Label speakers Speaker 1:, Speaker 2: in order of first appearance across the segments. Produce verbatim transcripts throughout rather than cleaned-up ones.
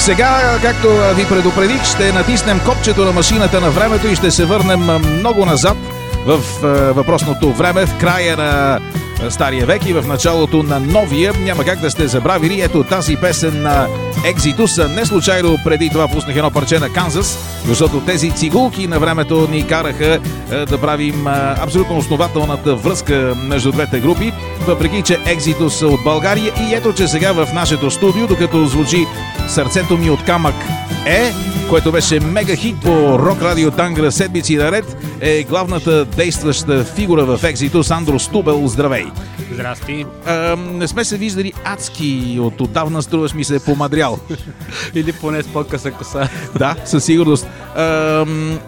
Speaker 1: Сега, както ви предупредих, ще натиснем копчето на машината на времето и ще се върнем много назад в въпросното време, в края на стария век и в началото на новия. Няма как да сте забравили ето тази песен на Exodus. Не случайно преди това пуснах едно парче на Канзас, защото тези цигулки на времето ни караха да правим абсолютно основателната връзка между двете групи, въпреки че Exodus са от България. И ето, че сега в нашето студио, докато звучи "Сърцето ми от камък е", което беше мега хит по Рок Радио Тангра седмици наред, е главната действаща фигура в Exodus Андро Стубел. Здравей!
Speaker 2: Здрасти!
Speaker 1: А, не сме се виждали адски от отдавна, струваш ми се е помадрял.
Speaker 2: Или поне с по-къса коса.
Speaker 1: Да, със сигурност. А,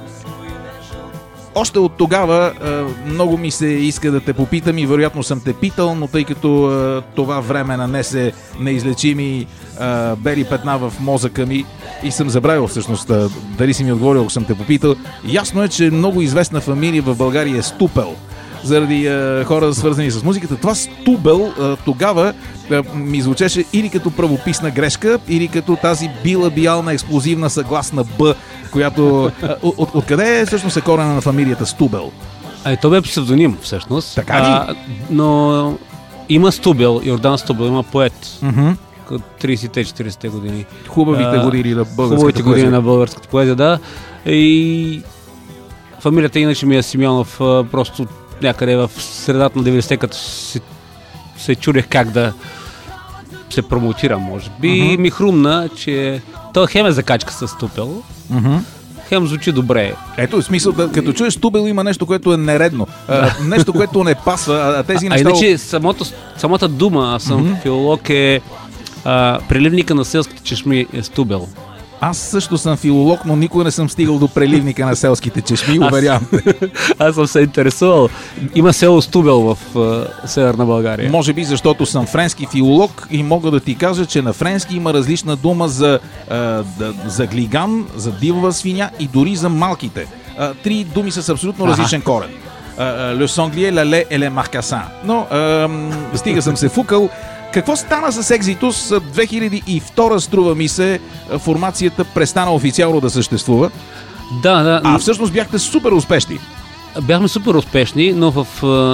Speaker 1: още от тогава а, много ми се иска да те попитам и вероятно съм те питал, но тъй като а, това време нанесе неизлечими а, бели петна в мозъка ми и съм забравил всъщност а, дали си ми отговорил, ако съм те попитал. Ясно е, че много известна фамилия в България е Ступел, заради а, хора свързани с музиката. Това Стубел а, тогава а, ми звучеше или като правописна грешка, или като тази билабиална експлозивна съгласна Б, която... А, от, откъде е всъщност е корена на фамилията Стубел?
Speaker 2: А, то бе псевдоним всъщност.
Speaker 1: Така ли?
Speaker 2: А, но има Стубел, Йордан Стубел, има поет.
Speaker 1: Mm-hmm.
Speaker 2: тридесетте-четиридесетте години.
Speaker 1: Хубавите години на българската
Speaker 2: Хубавите години
Speaker 1: поезия.
Speaker 2: на българската поезия, да. И фамилията иначе ми е Симеонов, просто някъде в средата на деветдесетте, като се, се чудех как да се промотирам, може би. Mm-hmm. ми хрумна, че той хем е закачка с Ступел, mm-hmm. хем звучи добре.
Speaker 1: Ето, в смисъл, да, като чуеш Стубел има нещо, което е нередно. А, нещо, което не пасва, а тези
Speaker 2: а,
Speaker 1: неща...
Speaker 2: А иначе самото, самата дума, аз съм mm-hmm. филолог, е а, преливника на селските чешми е Стубел.
Speaker 1: Аз също съм филолог, но никога не съм стигал до преливника на селските чешми, уверявам.
Speaker 2: Аз съм се интересувал. Има село Стубел в uh, Северна България.
Speaker 1: Може би защото съм френски филолог и мога да ти кажа, че на френски има различна дума за, uh, да, за глиган, за дивова свиня и дори за малките. Uh, три думи с абсолютно различен ага. корен. Le sanglier, la lait et le marcassin. Но uh, стига съм се фукал. Какво стана с Exodus? две хиляди и втора, струва ми се, формацията престана официално да съществува.
Speaker 2: Да, да.
Speaker 1: А всъщност бяхте супер успешни.
Speaker 2: Бяхме супер успешни, но в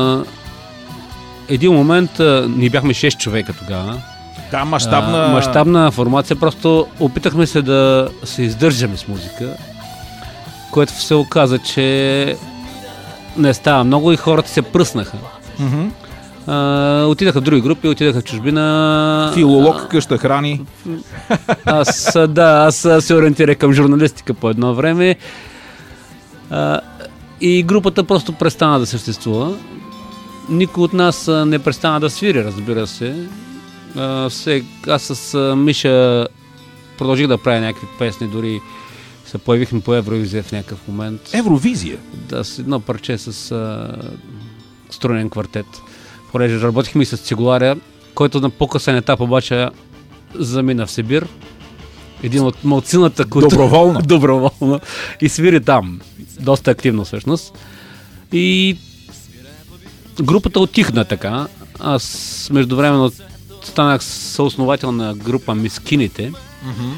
Speaker 2: е, един момент е, ние бяхме шест човека тогава.
Speaker 1: Да, мащабна...
Speaker 2: Е, мащабна формация. Просто опитахме се да се издържаме с музика, което се оказа, че не става много и хората се пръснаха.
Speaker 1: Mm-hmm.
Speaker 2: Uh, отидаха в други групи, отидаха в чужбина.
Speaker 1: Филолог, къща храни.
Speaker 2: Аз, да, аз се ориентирах към журналистика по едно време. Uh, и групата просто престана да съществува. Никой от нас не престана да свири, разбира се. Uh, все, аз с uh, Миша продължих да правя някакви песни, дори се появихме по Евровизия в някакъв момент.
Speaker 1: Евровизия?
Speaker 2: Да, с едно парче с uh, струнен квартет. Понеже работихме и с цигуларя, който на по-късен етап обаче замина в Сибир. Един от малцината, които...
Speaker 1: Доброволно.
Speaker 2: Доброволно. И свири там. Доста активно всъщност. И групата отихна така. Аз междувременно станах съосновател на група Мискините. Mm-hmm.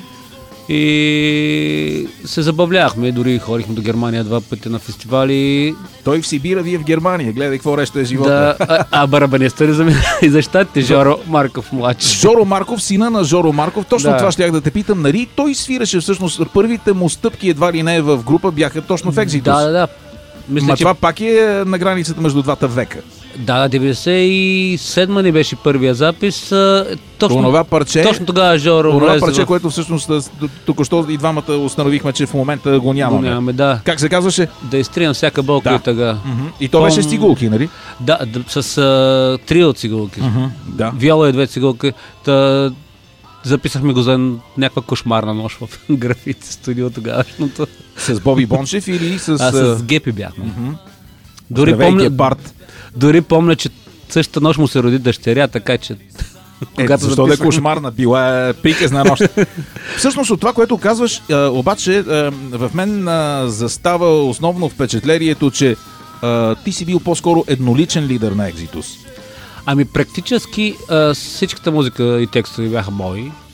Speaker 2: И се забавлявахме, дори ходихме до Германия два пъти на фестивали.
Speaker 1: Той в Сибира, вие в Германия. Гледай какво рещо е живота.
Speaker 2: Да, а, а барабаниста ли замина и за щатите? Жоро Марков младши.
Speaker 1: Жоро Марков, сина на Жоро Марков. Точно
Speaker 2: да. Това
Speaker 1: щях да те питам. Нали той свираше всъщност първите му стъпки едва ли не в група бяха точно в Exodus.
Speaker 2: Да, да, да. Мисля,
Speaker 1: Ма
Speaker 2: че...
Speaker 1: това пак е на границата между двата века.
Speaker 2: Да, деветдесет и седма ни беше първия запис. Точно,
Speaker 1: онова парче,
Speaker 2: точно тогава Жоро
Speaker 1: онова
Speaker 2: влезе
Speaker 1: парче,
Speaker 2: в...
Speaker 1: което всъщност току-що и двамата установихме, че в момента го нямаме.
Speaker 2: Го нямаме, да.
Speaker 1: Как се казваше?
Speaker 2: Да изтрием всяка болка
Speaker 1: да.
Speaker 2: и тъга.
Speaker 1: Mm-hmm. И то Пом... беше с цигулки, нали?
Speaker 2: Да, да с а, три от цигулки.
Speaker 1: Mm-hmm. Да.
Speaker 2: Виола и две цигулки. Та... Записахме го за някаква кошмарна нощ в графити студио тогавашното.
Speaker 1: С Боби Бончев или с...
Speaker 2: А, с Гепи бяхме.
Speaker 1: Mm-hmm.
Speaker 2: Дори, помня, дори помня, че същата нощ му се роди дъщеря, така че...
Speaker 1: Е, защо да е кошмарна? Била е приказна нощ. Всъщност от това, което казваш, а, обаче а, в мен а, застава основно впечатлението, че а, ти си бил по-скоро едноличен лидер на Exodus.
Speaker 2: Ами практически а, всичката музика и текстове бяха мои.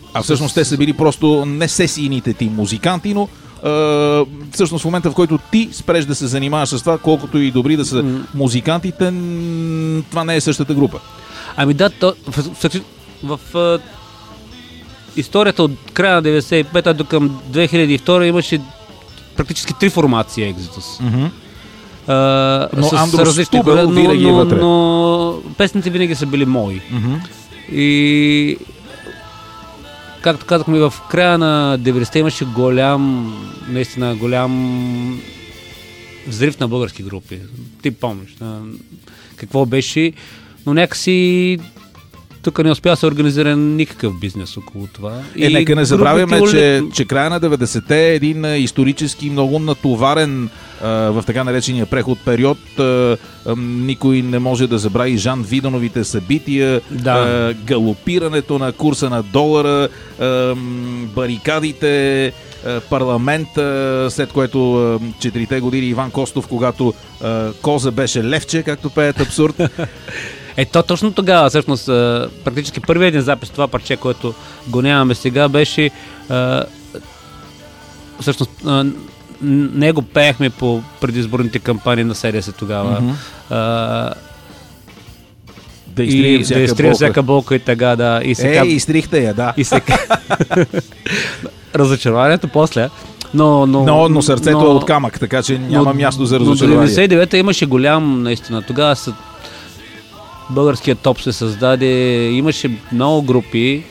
Speaker 1: А всъщност те са били просто не сесийните ти музиканти, но Uh, всъщност в момента, в който ти спреш да се занимаваш с това, колкото и добри да са mm. музикантите, това не е същата група.
Speaker 2: Ами да, то, в, в, в, в историята от края на деветдесет и пета до към две хиляди и втора имаше практически три формации Exodus. Mm-hmm. Uh,
Speaker 1: но
Speaker 2: с,
Speaker 1: Андрус
Speaker 2: с
Speaker 1: Стубел
Speaker 2: но,
Speaker 1: винаги е
Speaker 2: но,
Speaker 1: вътре.
Speaker 2: Но песните винаги са били мои. Mm-hmm. И както казахме, в края на деветдесетте имаше голям, наистина голям взрив на български групи. Ти помниш какво беше, но някакси тук не успя да се организира никакъв бизнес около това.
Speaker 1: Е,
Speaker 2: и
Speaker 1: нека не забравяме,
Speaker 2: групите...
Speaker 1: че, че края на деветдесетте е един исторически много натоварен а, в така наречения преход период. А, а, никой не може да забрави Жан Видановите събития,
Speaker 2: да.
Speaker 1: а, галопирането на курса на долара, а, барикадите, а, парламента, след което а, четирите години Иван Костов, когато а, Коза беше левче, както пеят Абсурд.
Speaker 2: Ето точно тогава, всъщност, практически първият един запис, това парче, което го нямаме сега, беше а, всъщност а, него пеехме по предизборните кампании на СДС тогава. Mm-hmm. А,
Speaker 1: да изтрия всяка,
Speaker 2: да изтрия всяка болка и тъга, да. И сега,
Speaker 1: е, изтрихте я, да.
Speaker 2: И сега... Разочарованието после. Но, но,
Speaker 1: но, но сърцето
Speaker 2: но,
Speaker 1: е от камък, така че няма но, място за разочарование.
Speaker 2: Но деветдесет и девета имаше голям, наистина. Тогава са българският топ се създаде, имаше много групи.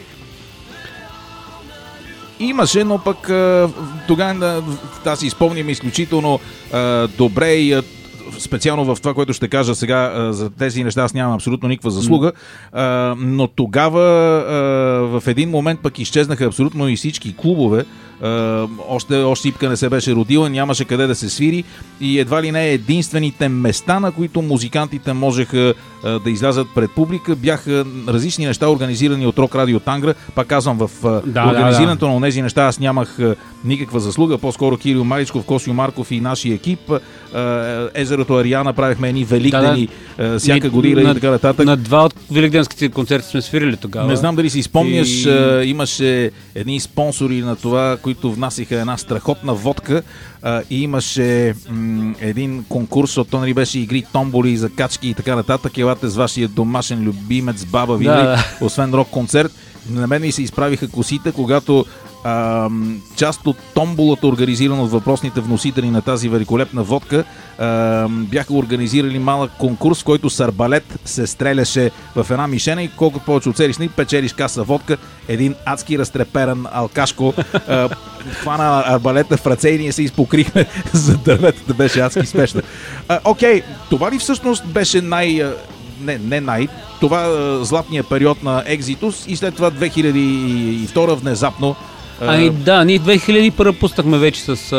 Speaker 1: Имаше, но пък тогава аз си изпомням изключително а, добре и специално в това, което ще кажа сега, за тези неща аз нямам абсолютно никаква заслуга, а, но тогава а, в един момент пък изчезнаха абсолютно и всички клубове. Uh, още, още Ипка не се беше родила, нямаше къде да се свири и едва ли не единствените места, на които музикантите можеха uh, да излязат пред публика, бяха различни неща, организирани от Рок Радио Тангра. Пак казвам, в uh,
Speaker 2: да,
Speaker 1: организирането
Speaker 2: да, да.
Speaker 1: на тези неща аз нямах uh, никаква заслуга, по-скоро Кирил Маричков, Косио Марков и нашия екип. Uh, Езерото Ариана правихме едни великдени да, да. Uh, всяка Ни, година на, и така нататък.
Speaker 2: На два от великденските концерти сме свирили тогава.
Speaker 1: Не знам дали си спомняш, и... uh, имаше едни спонсори на това, които внасиха една страхотна водка а, и имаше м- един конкурс, от то нали беше игри, томболи, закачки и така нататък. Елате с вашия домашен любимец Баба Вили, да. Освен рок-концерт. На мен ми се изправиха косите, когато а, част от томболата, организирана от въпросните вносители на тази великолепна водка, а, бяха организирали малък конкурс, в който с арбалет се стреляше в една мишена и колкото повече оцелиш, печелиш каса водка. Един адски разтреперан алкашко а, хвана арбалета в ръце и ние се изпокрихме за дърветата. Беше адски смешно. А, окей, това ли всъщност беше най... Не, не най... Това а, златния период на Exodus и след това две хиляди и втора внезапно... А...
Speaker 2: Ами да, ние две хиляди и първа пуснахме вече с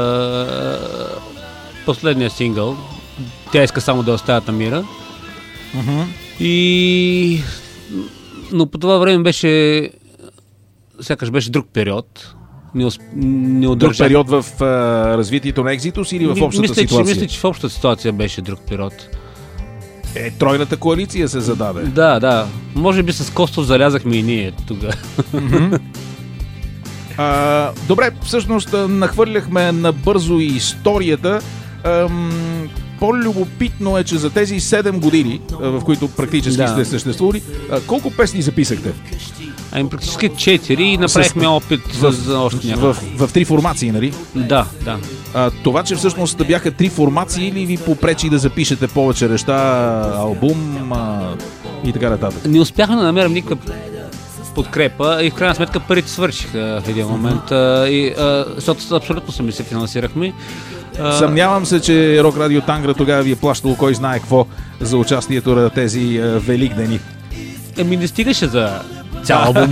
Speaker 2: а, последния сингъл. Тя иска само да оставят на мира.
Speaker 1: Uh-huh.
Speaker 2: И... Но по това време беше... Сякаш беше друг период. Не, усп... не
Speaker 1: друг период в а, развитието на Exodus или в общата
Speaker 2: мисля,
Speaker 1: ситуация?
Speaker 2: Че, мисля, че в общата ситуация беше друг период.
Speaker 1: Е, тройната коалиция се зададе.
Speaker 2: Да, да. Може би с Костов залязахме и ние тогава.
Speaker 1: Mm-hmm. А, добре, всъщност нахвърляхме набързо и историята. Ам, по-любопитно е, че за тези седем години, в които практически да. сте съществували, колко песни записахте?
Speaker 2: Ами практически четири и направихме с... опит в, за още някакво.
Speaker 1: В, в, в три формации, нали?
Speaker 2: Да, да.
Speaker 1: А, това, че всъщност бяха три формации, или ви попречи да запишете повече неща, албум а, и така нататък?
Speaker 2: Не успяхме да намерим никаква подкрепа и в крайна сметка парите свършиха в един момент, а, и, а, защото абсолютно сами се финансирахме. А...
Speaker 1: Съмнявам се, че Рок Радио Тангра тогава ви е плащало кой знае какво за участието на тези а, великдени.
Speaker 2: Еми не стигаше за цял албум.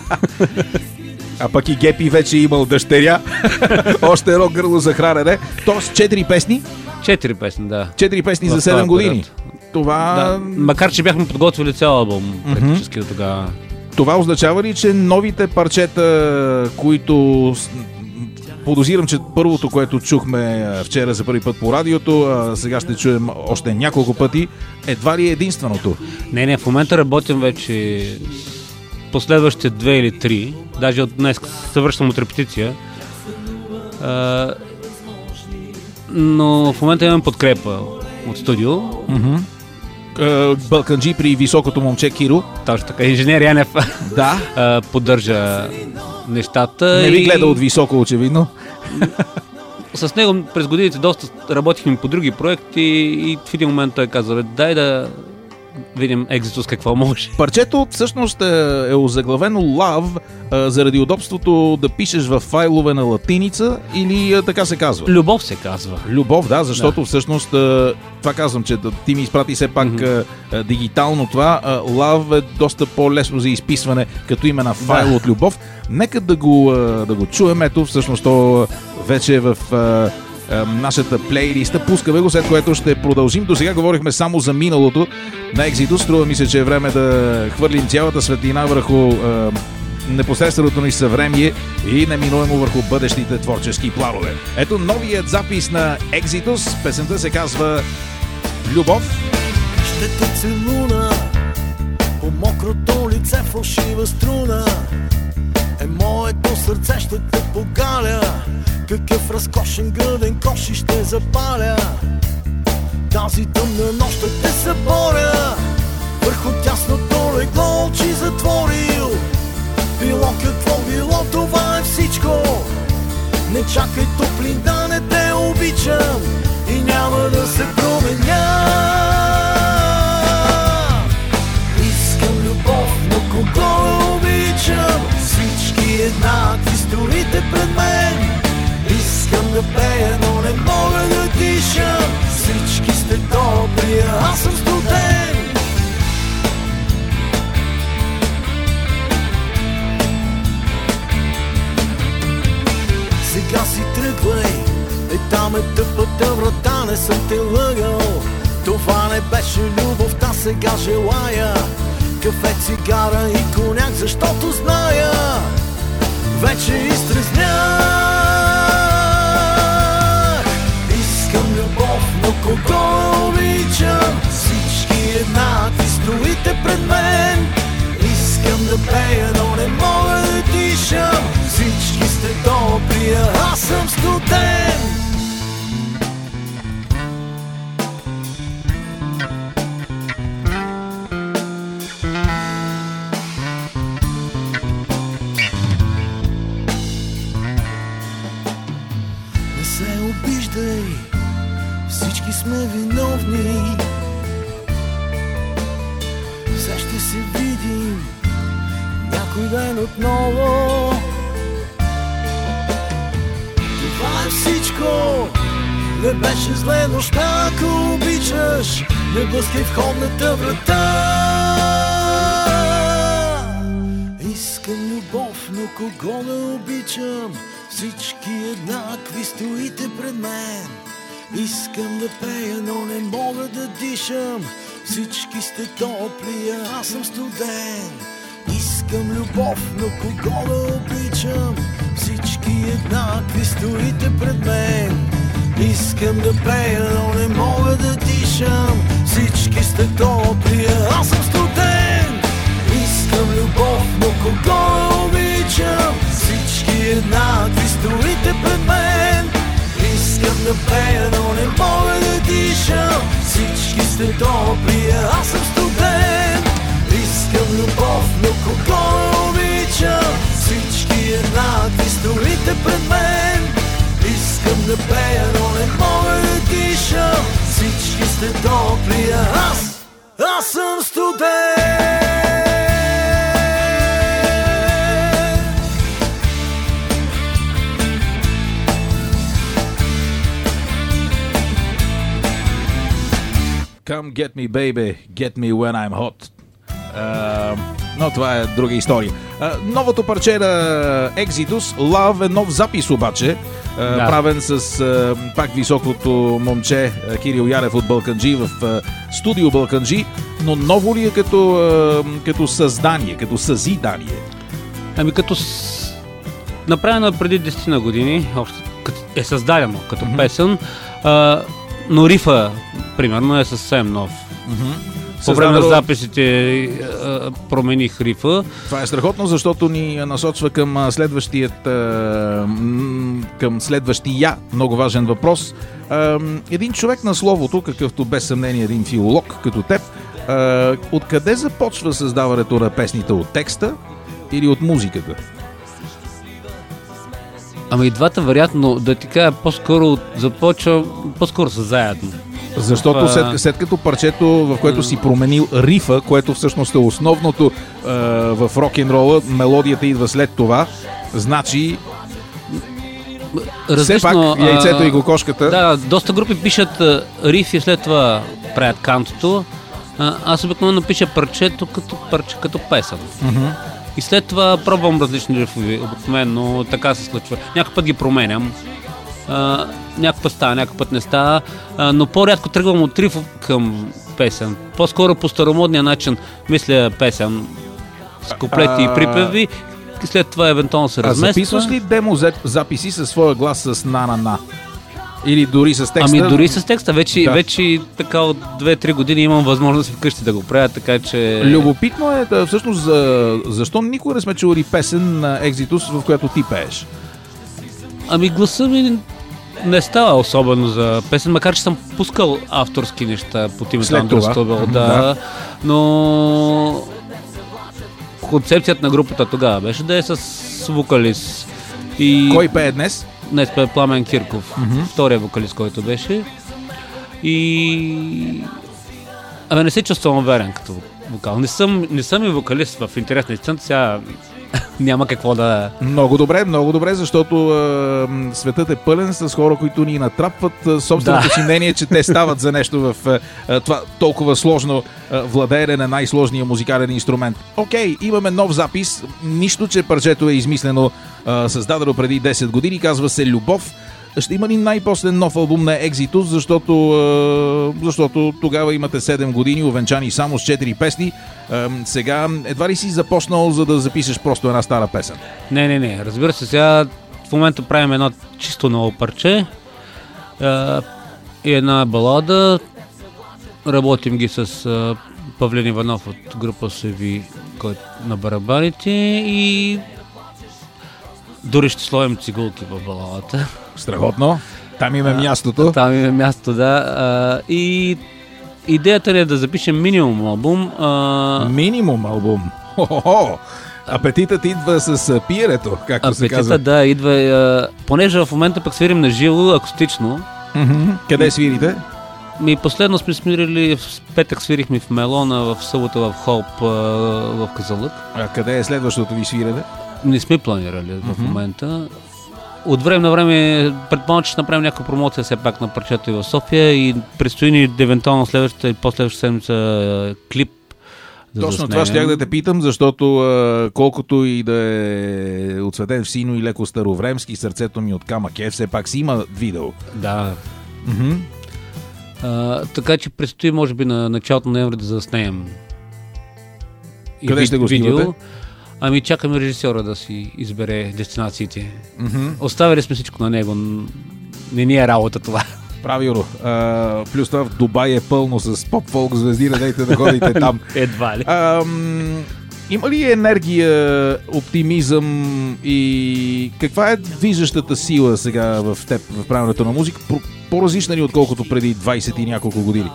Speaker 1: А пък и Гепи вече е имал дъщеря. Още едно гърло за хранене. Тоест четири песни?
Speaker 2: Четири песни, да.
Speaker 1: Четири песни в за седем години. Това...
Speaker 2: Да. Макар, че бяхме подготвили цял албум, практически mm-hmm. до тогава.
Speaker 1: Това означава ли, че новите парчета, които... Подозирам, че първото, което чухме вчера за първи път по радиото, а сега ще чуем още няколко пъти, едва ли е единственото?
Speaker 2: Не, не, в момента работим вече последващите две или три, даже от днес се връщам от репетиция, а, но в момента имам подкрепа от студио.
Speaker 1: Mm-hmm. Балканджи при високото момче Киро.
Speaker 2: Точно така, инженер Янев
Speaker 1: да.
Speaker 2: а, поддържа нещата.
Speaker 1: Не ви гледа от високо, очевидно.
Speaker 2: С него през годините доста работихме по други проекти и в един момент той каза, дай да видим Exodus какво може.
Speaker 1: Парчето всъщност е, е озаглавено Love а, заради удобството да пишеш в файлове на латиница или а, така се казва?
Speaker 2: Любов се казва.
Speaker 1: Любов, да, защото
Speaker 2: да.
Speaker 1: всъщност а, това казвам, че ти ми изпрати все пак mm-hmm. а, дигитално това. А, Love е доста по-лесно за изписване като име на файл да. От любов. Нека да го, а, да го чуем. Ето, всъщност то вече е в а, нашата плейлиста. Пускаме го, след което ще продължим. До сега говорихме само за миналото на Exodus. Струва ми се, че е време да хвърлим цялата светлина върху е, непосредственото ни съвремие и неминуемо върху бъдещите творчески планове. Ето новият запис на Exodus. Песента се казва Любов.
Speaker 3: Ще те целуна по мокрото лице, фалшива струна е моето сърце, ще те погаля. Какъв разкошен гръден кош и ще запаля. Тази тъмна нощ ще те съборя. Върху тясното легло очи затворил. Било какво било, това е всичко. Не чакай топлин, да не те обичам и няма да се променя. Искам любов, но кого да обичам? Всички еднакви стоите пред мен. Искам да пея, но не мога да дишам. Всички сте добри, а аз съм студен. Сега си тръгвай, е там е тъпата врата, не съм те лъгал. Това не беше любовта, сега желая кафе, цигара и коняк, защото зная вече изтрезнях. Искам любов, но кого обичам? Всички еднакви стоите пред мен. Искам да пея, но не мога да дишам. Всички сте добри, а аз съм студен. Не се обиждай, всички сме виновни. Все ще се видим някой ден отново. Това е всичко, не беше зле нощта, ако обичаш. Не блъскай входната врата. Искам любов, но кого да обичам? Всички еднакви стоите пред мен. Искам да пея, но не мога да дишам. Всички сте топли, а аз съм студен. Искам любов, но кого да обичам? Всички еднакви стоите пред мен. Искам да пея, но не мога да дишам. Всички сте топли, а аз съм студен. Искам любов, но кого да обичам? Всички еднакви стоите пред мен. Искам да пея, но не мога да дишам. Всички сте топли, а аз съм студен. Искам любов, но кого да обичам? Всички еднакви стоите пред мен. Искам да пея, но не мога да дишам. Всички сте топли, а аз, аз съм студен.
Speaker 1: Come get me baby, get me when I'm hot. Uh, но това е друга история. Uh, новото парче на Exodus, Love, е нов запис обаче, uh, да. правен с uh, пак високото момче uh, Кирил Янев от Балканджи в uh, студио Балканджи, но ново ли е като, uh, като създание, като съзидание?
Speaker 2: Ами като с... направено е преди десет години, още е създадено като mm-hmm. песен, uh, но рифа, примерно, е съвсем нов.
Speaker 1: Mm-hmm.
Speaker 2: По време на
Speaker 1: Създадено-
Speaker 2: записите а, промених рифа.
Speaker 1: Това е страхотно, защото ни насочва към а, следващият а, м, към следващия много важен въпрос. А, един човек на словото, какъвто без съмнение един филолог като теб, а, откъде започва създаването на песните? От текста или от музиката?
Speaker 2: Ами и двата вероятно, да ти кажа, по-скоро започва, по-скоро са заедно.
Speaker 1: Защото
Speaker 2: А-
Speaker 1: след, след като парчето, в което си променил рифа, което всъщност е основното а, в рок-н-рола, мелодията идва след това, значи все пак яйцето
Speaker 2: а,
Speaker 1: и кокошката.
Speaker 2: Да, доста групи пишат а, риф и след това правят кантото. А, аз обикновено пиша парчето като парче, като песен.
Speaker 1: Мгм.
Speaker 2: И след това пробвам различни рифови, обикновено така се случва. Някой път ги променям, а, някой път става, някой път не става, а, но по-рядко тръгвам от риф към песен. По-скоро по старомодния начин мисля песен с куплети и
Speaker 1: А-
Speaker 2: припеви, и след това евентуално се
Speaker 1: А
Speaker 2: размества.
Speaker 1: записваш ли демо за- записи със своя глас с на-на-на? Или дори с текста?
Speaker 2: Ами дори с текста, вече,
Speaker 1: Да.
Speaker 2: вече така от две-три години имам възможност вкъщи да го правя, така че...
Speaker 1: Любопитно е да, всъщност за, защо никога не сме чували песен на Exodus, в която ти пееш.
Speaker 2: Ами гласа ми не става особено за песен, макар че съм пускал авторски неща под името
Speaker 1: След
Speaker 2: Андрей
Speaker 1: това.
Speaker 2: Стобел,
Speaker 1: Мгм,
Speaker 2: да,
Speaker 1: да.
Speaker 2: но концепцията на групата тогава беше да е с вокалист. И
Speaker 1: Кой пее днес?
Speaker 2: днес пее Пламен Кирков,
Speaker 1: Мгм.
Speaker 2: втория вокалист, който беше. И... Абе, не се чувствам уверен като вокал. Не съм, не съм и вокалист в интерес на истината, сега няма какво да...
Speaker 1: Много добре, много добре, защото е, м, светът е пълен с хора, които ни натрапват е, собственото
Speaker 2: Да.
Speaker 1: си мнение, че те стават за нещо в е, е, това толкова сложно е, владеене на най-сложния музикален инструмент. Окей, имаме нов запис, нищо, че парчето е измислено, е, създадено преди десет години, казва се Любов. Ще има ли най-после нов албум на Exodus, защото, е, защото тогава имате седем години, увенчани само с четири песни. Е, сега едва ли си започнал, за да запишеш просто една стара песен?
Speaker 2: Не, не, не. Разбира се, сега в момента правим едно чисто ново парче а, и една балада. Работим ги с а, Павлин Иванов от група Севи, който на барабаните, и дори ще сложим цигулки в баладата.
Speaker 1: Страхотно. Там има мястото.
Speaker 2: Там има място, да. А, и идеята ни е да запишем минимум албум. А,
Speaker 1: Минимум албум. Хо-хо-хо. Апетитът идва с а, пиенето, както се казва.
Speaker 2: апетита, да, идва. А, понеже в момента пък свирим на живо, акустично.
Speaker 1: Мгм. Къде свирите?
Speaker 2: Ми последно сме смирили, в петък свирихме в Мелона, в събота в Холп, а, в Казалък.
Speaker 1: А къде е следващото ви свирене?
Speaker 2: Не сме планирали в
Speaker 1: Мгм.
Speaker 2: момента. От време на време предполагам, че ще направим някаква промоция все пак на парчето и в София, и предстои ни евентуално следващата и последващата седмица а, клип. да
Speaker 1: Точно
Speaker 2: заснемем.
Speaker 1: това щях да те питам, защото а, колкото и да е отцветен в сино и леко старовремски, сърцето ми от камък е, все пак си има видео.
Speaker 2: Да.
Speaker 1: Мгм.
Speaker 2: А, така че предстои, може би, на началото на ноември да заснеем. И
Speaker 1: Къде
Speaker 2: ви-
Speaker 1: ще го
Speaker 2: видео.
Speaker 1: снимате?
Speaker 2: Ами чакаме режисьора да си избере дестинациите.
Speaker 1: Мгм.
Speaker 2: Оставили сме всичко на него. н- Не ни е работа това.
Speaker 1: Правилно. А, плюс това в Дубай е пълно с поп-фолк звезди, не дайте да ходите там.
Speaker 2: Едва ли.
Speaker 1: Ам, има ли енергия, оптимизъм и каква е движещата сила сега в теб, в правенето на музика, по- по-различна ли отколкото преди двайсет и няколко години?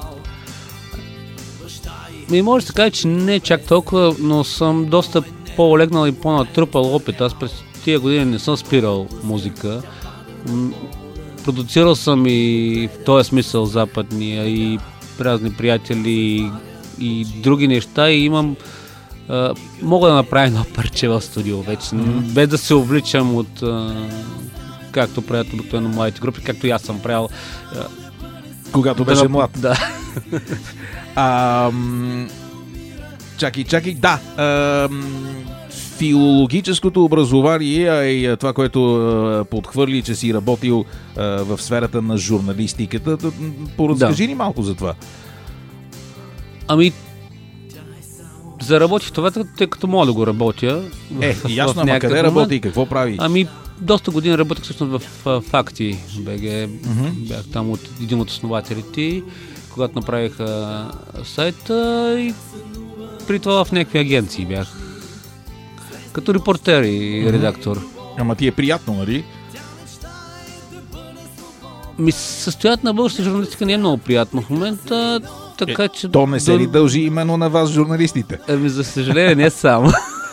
Speaker 2: Ми може да се каже, че не чак толкова, но съм доста по-олегнал и по-натрупал опит. Аз през тия години не съм спирал музика. М, Продуцирал съм и в този смисъл западния, и разни приятели, и други неща, и имам а, мога да направя едно парче в студио вече,
Speaker 1: Мгм.
Speaker 2: без да се увличам от а, както правят обикновено младите групи, както и аз съм правил. а,
Speaker 1: Когато беше
Speaker 2: да,
Speaker 1: млад.
Speaker 2: Да.
Speaker 1: Ам, чакай, чакай, да. Ам, филологическото образование, а и това, което а, подхвърли, че си работил а, в сферата на журналистиката, да, поразкажи ни малко за това.
Speaker 2: Ами, заработих това, тъй като мога да го работя.
Speaker 1: Е,
Speaker 2: в- в
Speaker 1: ясно, ама
Speaker 2: някакъв
Speaker 1: къде
Speaker 2: момент.
Speaker 1: работи и какво прави?
Speaker 2: Ами, доста години работех всъщност в а, Факти БГ.
Speaker 1: Мгм.
Speaker 2: Бях там от един от основателите, когато направих а, сайта и при това в някакви агенции бях. Като репортер и редактор.
Speaker 1: Ама ти е приятно, нали?
Speaker 2: Ми състоят на българска журналистика не е много приятно в момента, така
Speaker 1: е,
Speaker 2: че...
Speaker 1: То не се ли дължи именно на вас, журналистите?
Speaker 2: Ами, за съжаление, не само.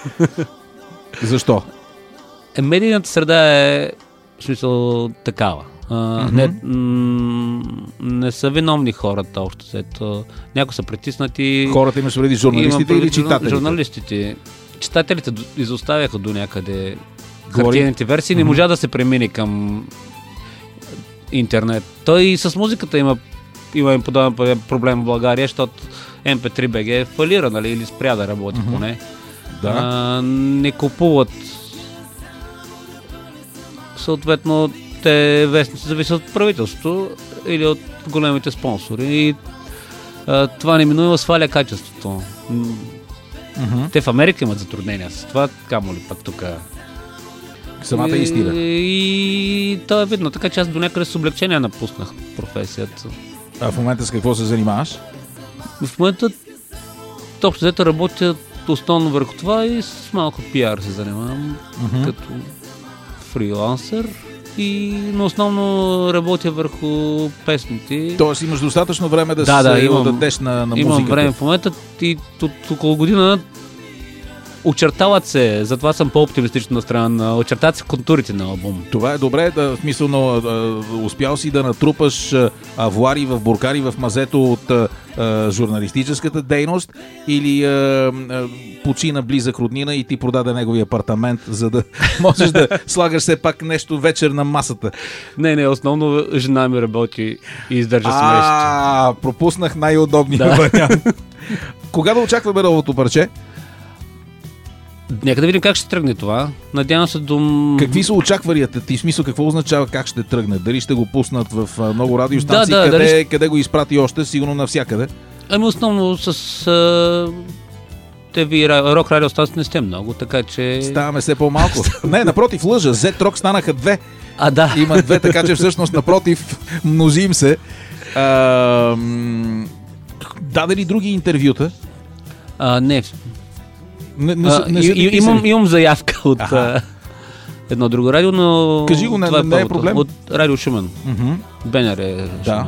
Speaker 1: Защо?
Speaker 2: Е, медийната среда е, в смисъл, такава. А, mm-hmm. не, м- не са виновни хората, общо взето. Някои са притиснати.
Speaker 1: Хората имаш преди журналистите или читателите?
Speaker 2: Журналистите. Читателите изоставяха до някъде хартиените версии. Mm-hmm. Не можа да се премине към интернет. Той и с музиката има, има им подобен проблем в България, защото Ем Пи три Би Джи фалира, нали, или спря да работи mm-hmm. поне.
Speaker 1: Да.
Speaker 2: А, не купуват. Съответно, те вестници зависят от правителството или от големите спонсори. И а, това неминуемо сваля качеството.
Speaker 1: Mm-hmm.
Speaker 2: Те в Америка имат затруднения с това, камо ли пък тук.
Speaker 1: Самата истина.
Speaker 2: И, и това е видно. Така че аз до някъде с облегчение напуснах професията.
Speaker 1: А в момента с какво се занимаваш?
Speaker 2: В момента общо взето работя основно върху това и с малко пиар се занимавам mm-hmm. като фрилансър. И но основно работя върху песните.
Speaker 1: Тоест имаш достатъчно време да,
Speaker 2: да,
Speaker 1: се
Speaker 2: да, имам,
Speaker 1: отдадеш на, на музиката.
Speaker 2: Имам време в момента и от около година очертават се, затова съм по-оптимистично настроен, очертават се контурите на албум. Това
Speaker 1: е добре, да, в смисъл, но да, успял си да натрупаш авуари в буркари в мазето от а, журналистическата дейност или а, а, почина близък роднина и ти продаде неговия апартамент, за да можеш да слагаш все пак нещо вечер на масата.
Speaker 2: Не, не, основно жена ми работи и издържа семейството.
Speaker 1: А, пропуснах най-удобния
Speaker 2: да.
Speaker 1: вариант. Кога да очакваме новото парче?
Speaker 2: Нека да видим как ще тръгне това. Надявам се до...
Speaker 1: Какви са очакванията ти? В смисъл, какво означава как ще тръгне? Дали ще го пуснат в много радиостанции?
Speaker 2: Да, да,
Speaker 1: къде,
Speaker 2: дали...
Speaker 1: къде го изпрати още? Сигурно навсякъде.
Speaker 2: Ами основно с а... те ви рок радиостанции не сте много, така че...
Speaker 1: Ставаме все по-малко. Не, напротив, лъжа. Z-Rock станаха две.
Speaker 2: А, да.
Speaker 1: Има две, така че всъщност напротив мнозим се. А, м- даде ли други интервюта?
Speaker 2: А, не.
Speaker 1: Не, не,
Speaker 2: а,
Speaker 1: не,
Speaker 2: и,
Speaker 1: не
Speaker 2: имам, имам заявка от а, едно друго радио, но...
Speaker 1: Кажи го, не,
Speaker 2: това
Speaker 1: не
Speaker 2: е,
Speaker 1: е проблем.
Speaker 2: От Радио Шумен.
Speaker 1: Mm-hmm.
Speaker 2: Бенер е Шумен.
Speaker 1: Да.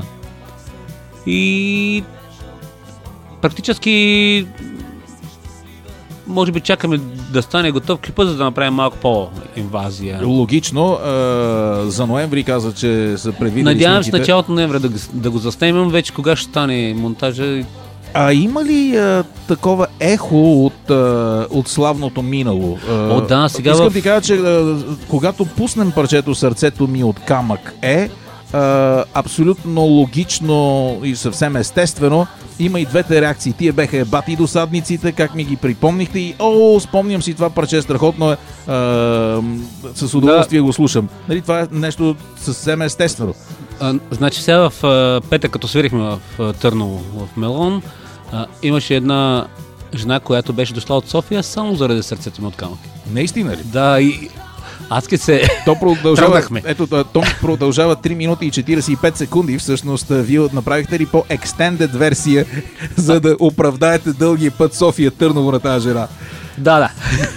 Speaker 2: И практически може би чакаме да стане готов клипът, за да направим малко по-инвазия.
Speaker 1: Логично. А, за ноември каза, че са предвидели
Speaker 2: надявам се
Speaker 1: снимките.
Speaker 2: началото на ноември да, да го заснемем. Вече кога ще стане монтажа.
Speaker 1: А има ли а, такова ехо от, а, от славното минало? А,
Speaker 2: О, да, сега
Speaker 1: искам
Speaker 2: в...
Speaker 1: ти кажа, че а, когато пуснем парчето "Сърцето ми от камък" е а, абсолютно логично и съвсем естествено. Има и двете реакции. Тия беха ебати досадниците, как ми ги припомнихте и о, спомням си това парче, страхотно е. А, с удоволствие да. Го слушам. Нали, това е нещо съвсем естествено.
Speaker 2: А, значи сега в а, петък, като свирихме в а, Търново, в Мелон, а, имаше една жена, която беше дошла от София само заради "Сърцето ми от камък".
Speaker 1: Наистина ли?
Speaker 2: Да, и аз ке се
Speaker 1: То продължава,
Speaker 2: тръгнахме.
Speaker 1: ето, то продължава три минути и четиридесет и пет секунди. Всъщност, вие направихте ли по-екстендед версия, за да оправдаете дългия път София-Търново на тази жена?
Speaker 2: Да, да.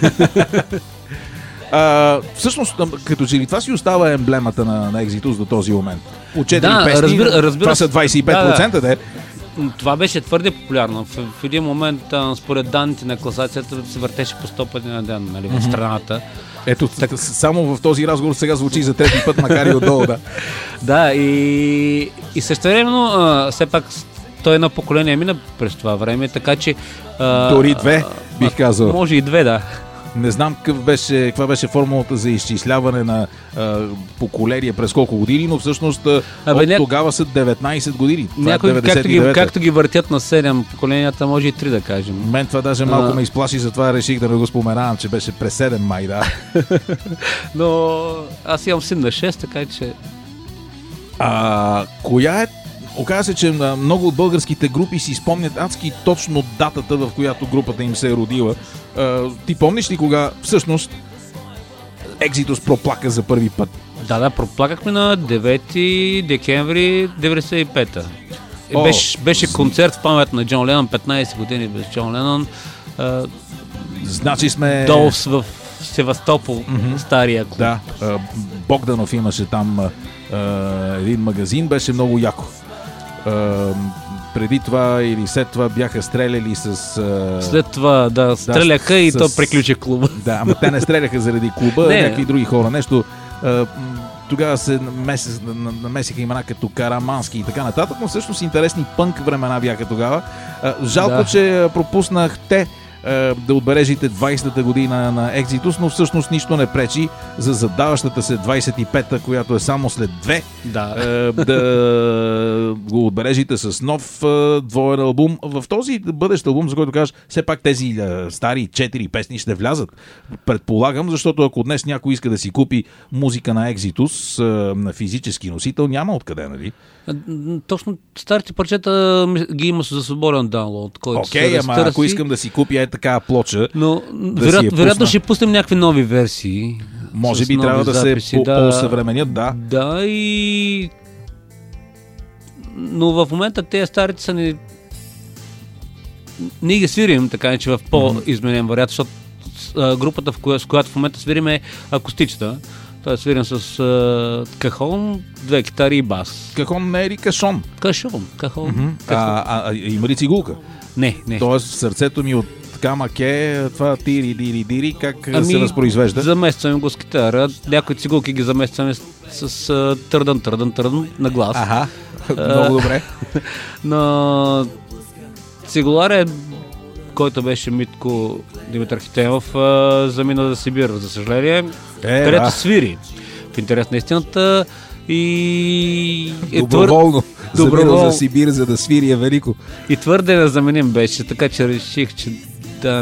Speaker 1: А, всъщност, като че ли това си остава емблемата на, на Exodus до този момент? От четири
Speaker 2: Да,
Speaker 1: песни,
Speaker 2: разбира- разбира
Speaker 1: това
Speaker 2: се.
Speaker 1: са двадесет и пет процента, да, да.
Speaker 2: Това беше твърде популярно. В, в един момент, а, според данните на класацията, се въртеше по сто пъти на ден, нали, в страната.
Speaker 1: Ето, так, само в този разговор сега звучи за трети път, макар и отдолу, да.
Speaker 2: Да, и, и същевременно, а, все пак той едно поколение мина през това време, така че... А,
Speaker 1: Дори две, бих казал.
Speaker 2: Може и две, да.
Speaker 1: Не знам какъв беше, каква беше формулата за изчисляване на а, поколение през колко години, но всъщност а,
Speaker 2: Абе,
Speaker 1: от
Speaker 2: ня...
Speaker 1: тогава са деветнайсет години.
Speaker 2: Някои, както ги, както ги въртят на седем поколенията, може и три да кажем.
Speaker 1: Мен това даже малко
Speaker 2: а...
Speaker 1: ме изплаши, затова реших да не го споменавам, че беше през седем май, да.
Speaker 2: Но аз имам син на шест, така че...
Speaker 1: А, коя е... Оказва се, че много от българските групи си спомнят адски точно датата, в която групата им се е родила. А, ти помниш ли кога всъщност Exodus проплака за първи път?
Speaker 2: Да, да, проплакахме на девети декември деветдесет и пета.
Speaker 1: О,
Speaker 2: беше, беше концерт в памет на Джон Ленон, петнайсет години без Джон Ленон. А,
Speaker 1: значи сме...
Speaker 2: Долу в Севастопол, mm-hmm. стария клуб.
Speaker 1: Да, а, Богданов имаше там а, един магазин, беше много яко. А, преди това или след това бяха стреляли с... А...
Speaker 2: След това, да, стреляха да, и с... то приключи клуба. Да,
Speaker 1: ама те не стреляха заради клуба,
Speaker 2: не.
Speaker 1: Някакви други хора. Нещо... А, тогава се намес, намесиха имена като Карамански и така нататък, но всъщност интересни пънк времена бяха тогава. А, жалко, да. че пропуснахте да отбележите двайсетата година на Exodus, но всъщност нищо не пречи за задаващата се двайсет и пета, която е само след две,
Speaker 2: да,
Speaker 1: да го отбележите с нов двоен албум. В този бъдещ албум, за който кажеш, все пак тези стари четири песни ще влязат. Предполагам, защото ако днес някой иска да си купи музика на Exodus на физически носител, няма откъде, нали?
Speaker 2: Точно старите парчета ги има за свободен даунлоад, който
Speaker 1: Окей, okay, ама ако искам да си купя е така плоча,
Speaker 2: но
Speaker 1: да
Speaker 2: вероятно,
Speaker 1: си
Speaker 2: вероятно ще пуснем някакви нови версии.
Speaker 1: Може би трябва да записи, се да, по-съвременят, да.
Speaker 2: Да, и... Но в момента тези старите са ни... Ние ги свирим, така че в по-изменен вариант, защото групата, в коя, с която в момента свирим е акустична. Той е свирен с а, кахон, две китари и бас.
Speaker 1: Кахон не е ли кашон?
Speaker 2: Кашон, кахон.
Speaker 1: Mm-hmm. кахон. А, а, а има ли цигулка?
Speaker 2: Не, не.
Speaker 1: Тоест сърцето ми от камаке, това тири, дири, дири, как
Speaker 2: ами,
Speaker 1: се възпроизвежда?
Speaker 2: Заместваме го с китара, някои цигулки ги заместваме с, с а, търдън, търдън, търдън на глас.
Speaker 1: Аха, много добре.
Speaker 2: Но цигуларя, който беше Митко Димитър Хитемов, замина за Сибир, за съжаление, е, където да. свири. В интерес на истината и...
Speaker 1: Доброволно. Твър... Доброволно за Сибир, за да свири е велико.
Speaker 2: И твърде незаменим беше, така че реших, че да...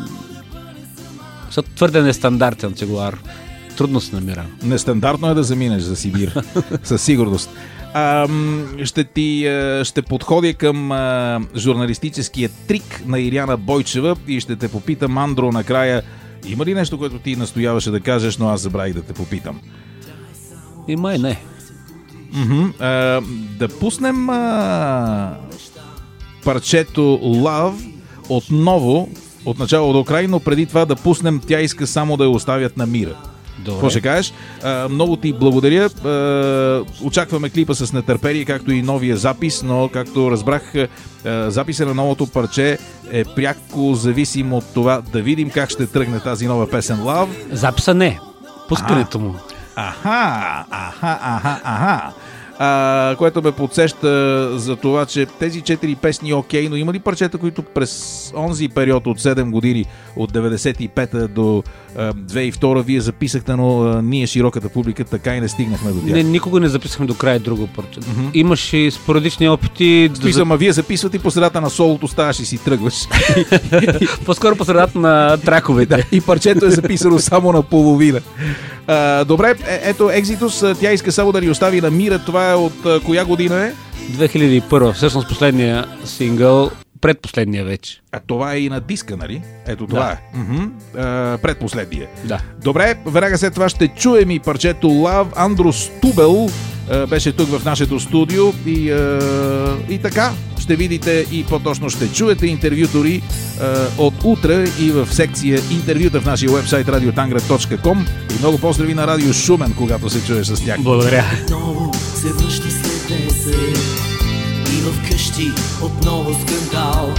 Speaker 2: Защото твърде нестандартен цигулар. Трудно се намира.
Speaker 1: Нестандартно е да заминеш за Сибир. Със сигурност. А, ще ти ще подходя към а, журналистическия трик на Иряна Бойчева и ще те попитам, Андро, накрая, има ли нещо, което ти настояваше да кажеш, но аз забравих да те попитам?
Speaker 2: И май не.
Speaker 1: Mm-hmm. А, да пуснем а, парчето Love отново, от начало до край, но преди това да пуснем Тя иска само да я оставят на мира. Какво ще кажеш? А, много ти благодаря. А, очакваме клипа с нетърпение, както и новия запис, но както разбрах, а, записа на новото парче е пряко зависим от това да видим как ще тръгне тази нова песен Love.
Speaker 2: Записа не. Пускането му.
Speaker 1: Аха, аха, аха, аха. А, което ме подсеща за това, че тези четири песни окей, но има ли парчета, които през онзи период от седем години, от деветдесет и пета до а, две хиляди и втора вие записахте, но а, ние, широката публика, така и не стигнахме до тях?
Speaker 2: Не, никога не записахме до края друго парче. Mm-hmm. Имаше и спорадични опити...
Speaker 1: Стои, ама вие записвате и по средата на солото ставаш и си тръгваш.
Speaker 2: По-скоро по средата на траковете.
Speaker 1: Да, и парчето е записано само на половина. А, добре, е, ето Exodus, Тя иска само да ни остави на мира. Това е от а, коя година е?
Speaker 2: две хиляди и първа, всъщност последния сингъл, предпоследния вече.
Speaker 1: А това е и на диска, нали? Ето това
Speaker 2: да.
Speaker 1: е. Uh-huh. А, предпоследния.
Speaker 2: Да.
Speaker 1: Добре, веднага след това ще чуем и парчето Love. Андро Стубел а, беше тук в нашето студио и, а, и така ще видите и по-точно ще чуете интервютори а, от утре и в секция интервюта в нашия уебсайт радио тангра точка ком и много поздрави на Радио Шумен, когато се чуеш с тях.
Speaker 2: Благодаря.
Speaker 3: Отново се връщи след десет и в къщи отново скандал.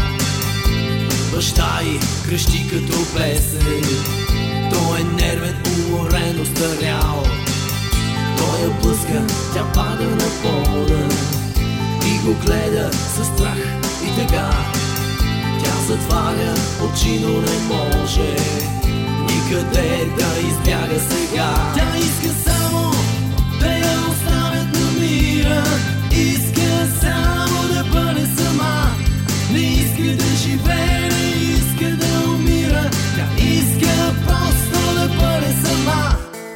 Speaker 3: Баща й крещи като песен, той е нервен, уморен, остарял. Той я блъска, тя пада на пода и го гледа със страх и тъга. Тя затваря очи, но не може никъде да избяга сега. Тя иска само да я оставят на мира, иска само да бъде сама. Не иска да живее, не иска да умира, тя иска просто да бъде сама.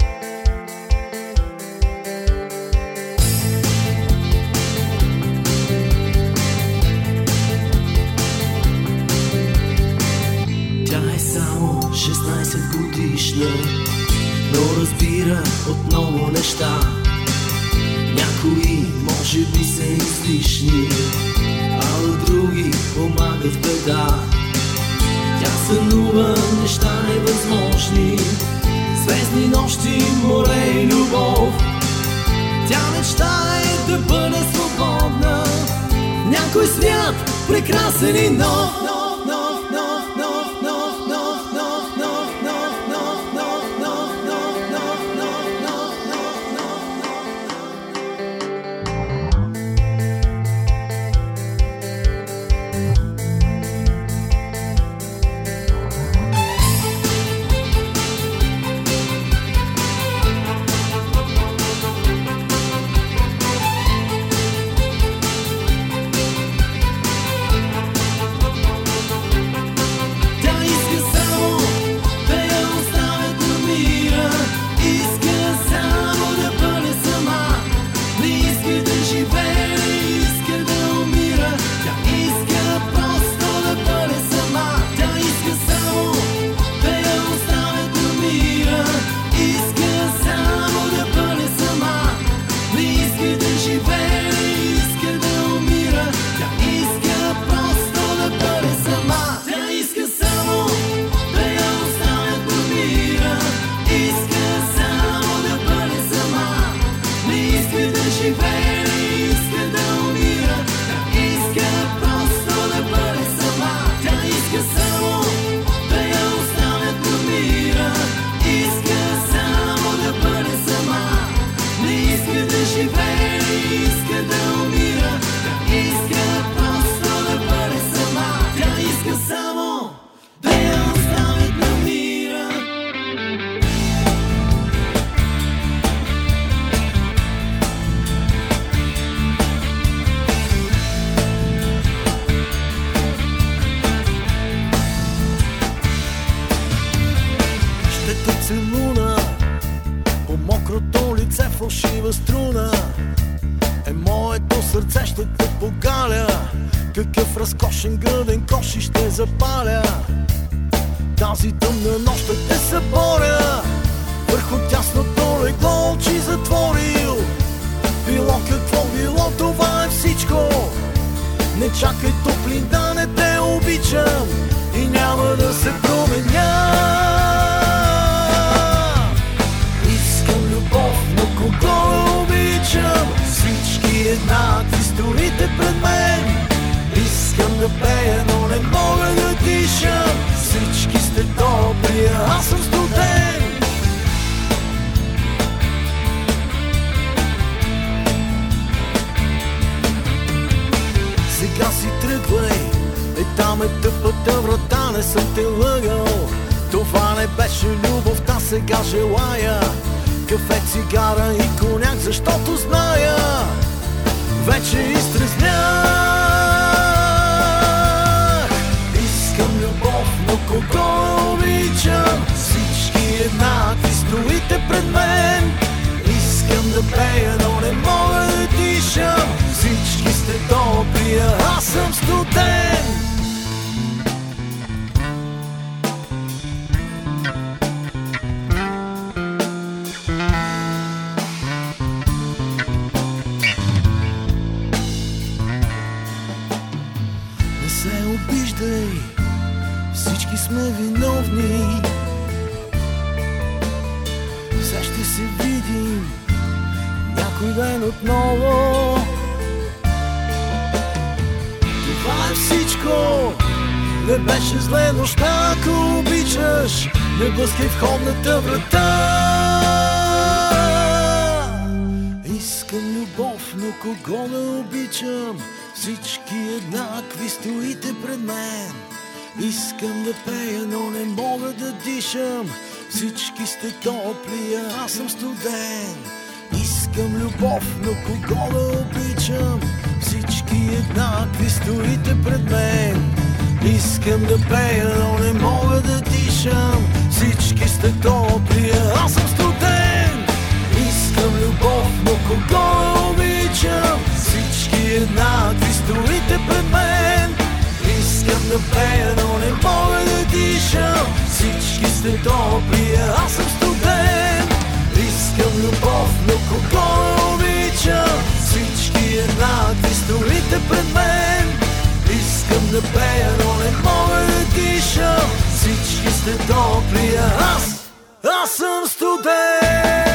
Speaker 3: шестнайсет годишна, но разбира отново неща. Някой Кои може би са излишни, а от други помагат в беда. Тя сънува неща невъзможни, звездни нощи, море и любов. Тя мечтае да бъде свободна в някой свят, прекрасен и нов. Целуна по мокрото лице, фалшива струна е моето сърце, ще те погаля. Какъв разкошен гръден кош и ще запаля. Тази тъмна нощ ще те съборя. Върху тясното легло очи затворил. Било какво било, това е всичко. Не чакай топлина, не те обичам и няма да се променя. Кого обичам, всички еднакви стоите пред мен. Искам да пея, но не мога да дишам. Всички сте добри, а аз съм студен. Сега си тръгвай, е там е тъпата врата, не съм те лъгал. Това не беше любовта, сега желая кафе, цигара и коняк, защото зная, вече изтрезнях. Искам любов, но кого обичам, всички еднакви стоите пред мен. Искам да пея, но не мога да дишам. Всички сте добри, а аз съм студен. Обиждай, всички сме виновни. Все ще се видим някой ден отново. Това е всичко, не беше зле нощта. Ако обичаш, не блъскай входната врата. Искам любов, но кого не обичам, всички еднакви стоите пред мен. Искам да пея, но не мога да дишам. Всички сте топли, а аз съм студен. Искам любов, но кого да обичам, всички еднакви стоите пред мен. Искам да пея, но не мога да дишам. Всички сте топли, а аз съм студен. Искам любов, но кого да обичам, всички еднакви стоите пред мен. Искам да пея, но не мога да дишам. Всички сте топли, а аз съм студен. Искам любов, но кого да обичам, еднакви стоите пред мен. Искам да пея, но не мога да дишам. Всички сте топли, а аз, аз съм студен.